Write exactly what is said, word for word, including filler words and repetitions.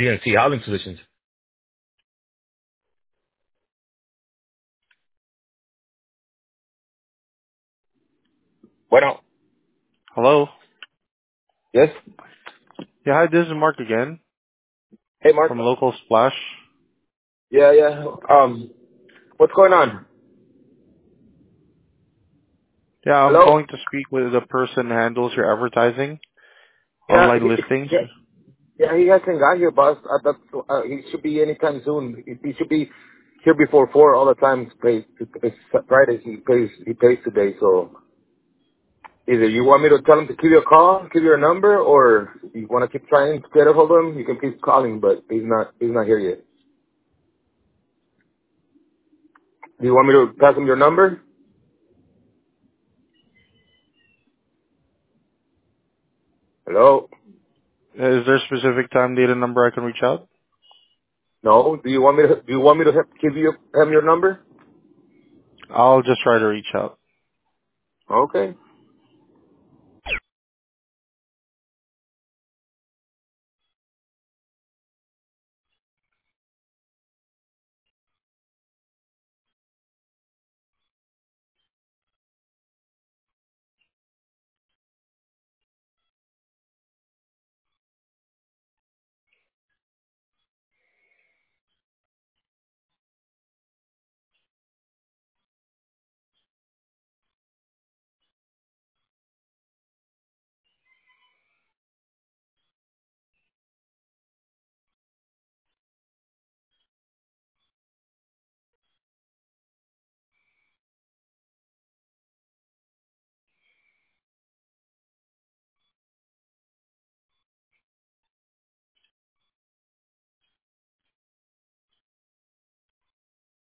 P N C Housing Solutions. Bueno. Hello. Yes. Yeah, hi, this is Mark again Hey, Mark. from Local Splash. Yeah, yeah. Um, what's going on? Yeah, I'm Hello. calling to speak with the person who handles your advertising, Yeah, online he, listings. yeah, yeah. He hasn't got here, boss. Uh, that's, uh, he should be anytime soon. He, he should be here before four all the time. Pays, it's Friday. He pays. He pays today. So either you want me to tell him to give you a call, give you a number, or you want to keep trying to get a hold of him, you can keep calling. But he's not. He's not here yet. Do you want me to pass him your number? Hello. Is there a specific time, date, and number I can reach out? No. Do you want me to? Do you want me to have, give you him your number? I'll just try to reach out. Okay.